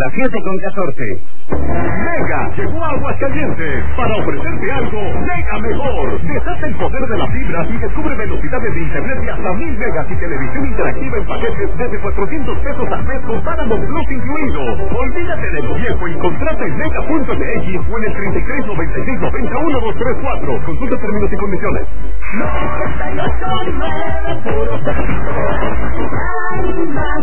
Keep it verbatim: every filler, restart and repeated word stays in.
las siete con catorce. Mega llegó a Aguascalientes para ofrecerte algo mega mejor. Desata el poder de la fibra y descubre velocidades de internet de hasta mil megas y televisión interactiva en paquetes desde cuatrocientos pesos al mes con Paramount Plus incluido. Olvídate de lo viejo y contrata en mega punto m x o en el treinta y tres noventa y seis noventa uno dos tres cuatro. Consulta términos y condiciones. noventa y ocho nueve puro